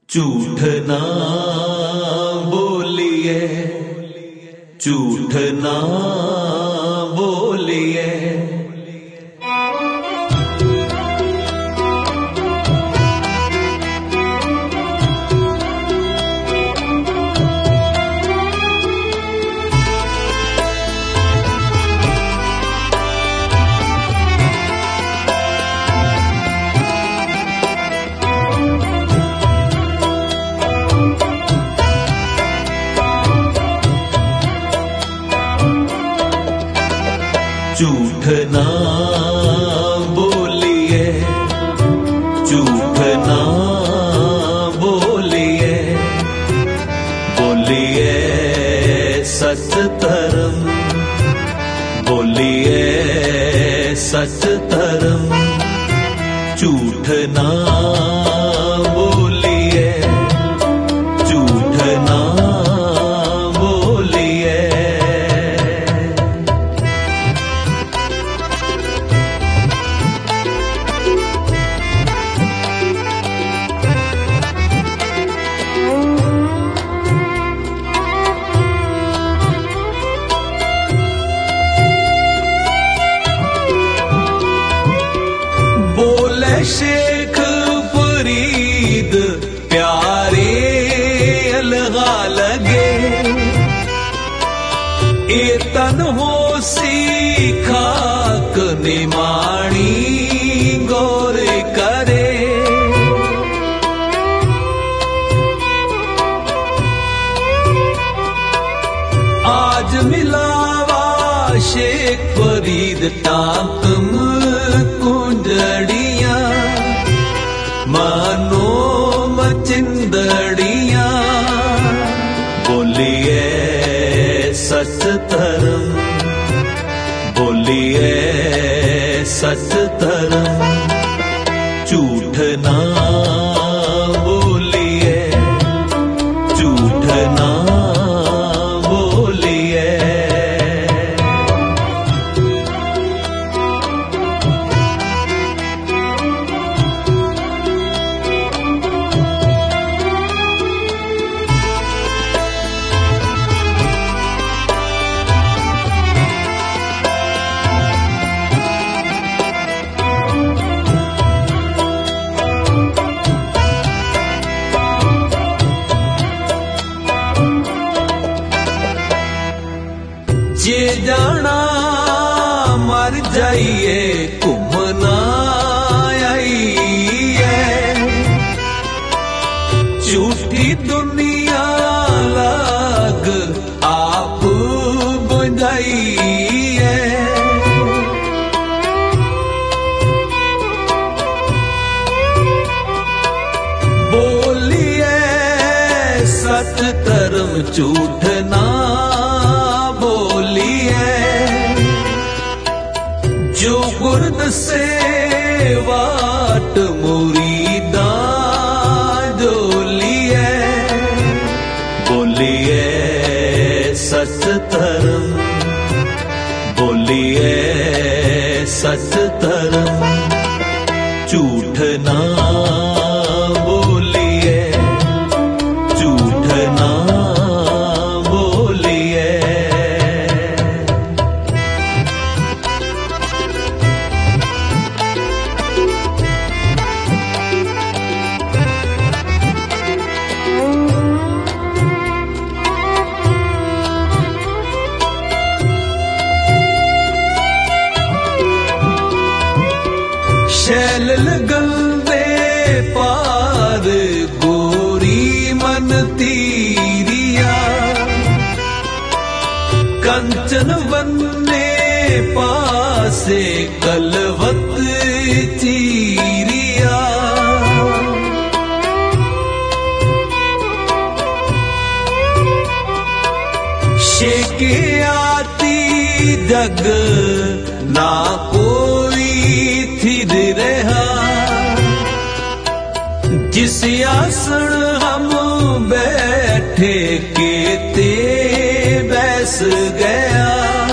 झूठ ना बोलिए, झूठ ना बोलिए। झूठ ना बोलिए, झूठ ना बोलिए, बोलिए सच धर्म, बोलिए सच धर्म। झूठ ना बोलिए, झूठ ना बोलिए। शेख फरीद प्यारे अलगा लगे, ए तन हो खाक निमाणी गौर करे। आज मिलावा शेख फरीद टाकम कुंजड़िया, मानो मचिंदड़िया। बोलिए सच धर्म, बोलिए सच धर्म। झूठ ना बोलिए, झूठ ना बोलिए। जे जाना मर जाइए घूमना आइए, झूठी दुनिया लाग आप बुझाइए। बोलिए सच धर्म, झूठ ना बोलिए। जो गुरद से वाट मुरीदा जोलिए, बोलिए सच धर्म, बोलिए सच धर्म। झूठ ना बोलिए, झूठ ना बोलिए। शैल लगंदे पार गोरी मन तीरिया, कंचन वन्ने पासे कलवत चीरिया। शेके आती जग ना कोई थिर रहा, जिस आसन हम बैठे केते बैस गया।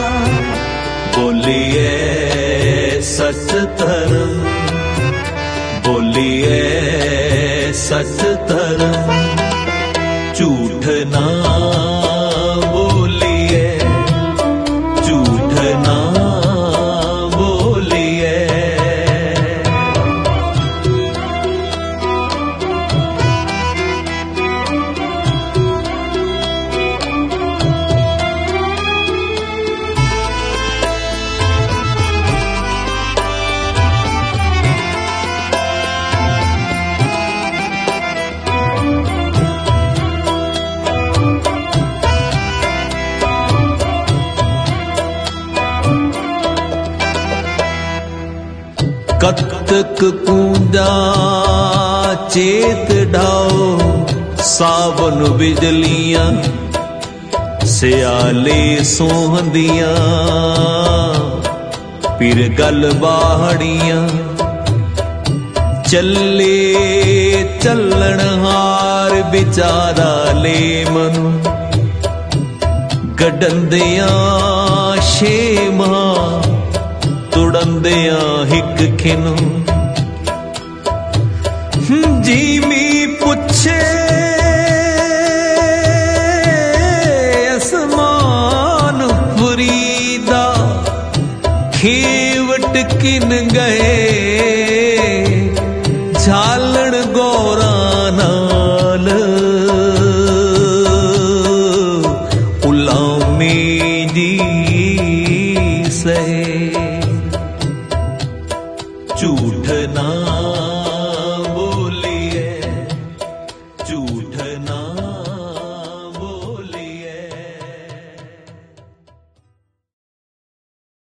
बोलिए सच धर्म, बोलिए सच धर्म। कतक कूंदा चेत ढाओ सावन बिजलियां सियाले सोहंदियां फिर गल बाहड़ियां चले चलन हार बिचारा ले मनु गडंदियां शेमा तुड़ंदियां हिक खिनु जीमी पुछे असमान फरीदा खेवट किन गए